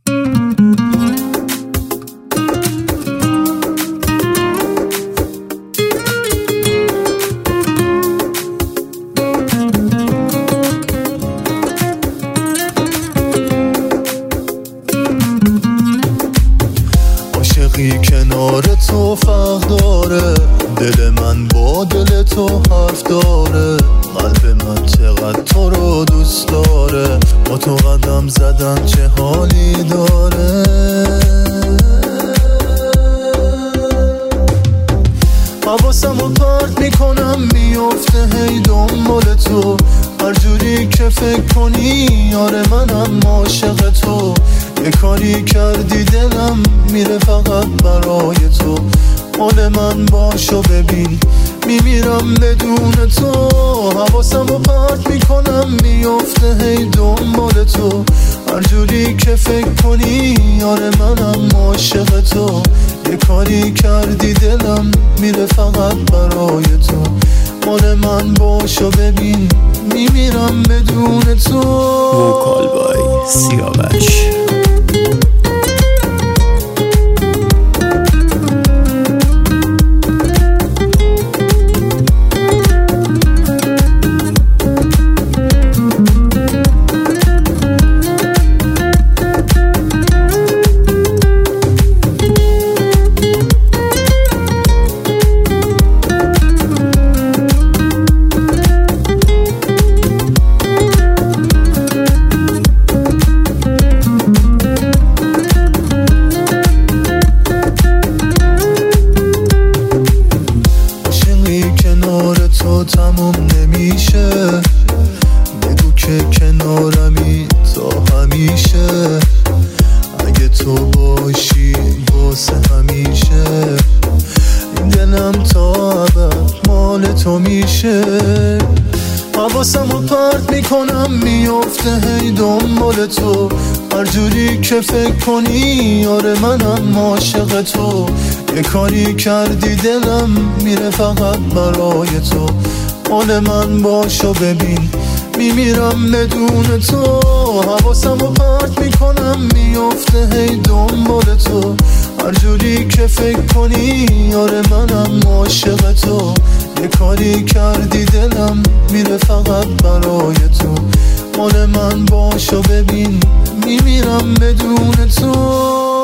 کنار تو فرق داره، دل من با دل تو حرف داره، قلب من چقدر تو رو دوست داره، با تو قدم زدن چه حالی داره. حواسمو پرت میکنم میفته هی دنبال تو، هر جوری که فکر کنی آره منم عاشق تو، یه کاری کردی دلم میره فقط برای تو، حال من باشو ببین میمیرم بدون تو. حواسمو پرت میکنم میفته هی دنبال تو، هر جوری که فکر کنی آره منم عاشق تو، یه کاری کردی دلم میره فقط برای تو، حال من باشو ببین میمیرم بدون تو. وکال بای سیاوش. تو تموم نمیشه، بگو که کنارمی تا همیشه، اگه تو باشی واسه همیشه، این دلم تا ابد مال تو میشه. حواسمو پرت میکنم میفته هی دنبال تو، هر جوری که فکر کنی آره منم عاشق تو، یه کاری کردی دلم میره فقط برای تو، حال من باشو ببین میمیرم بدون تو. حواسمو پرت میکنم میفته هی دنبال تو، هر جوری که فکر کنی آره منم عاشق تو، یه کاری کردی دلم میره فقط برای تو، حال من باشو ببین میمیرم بدون تو.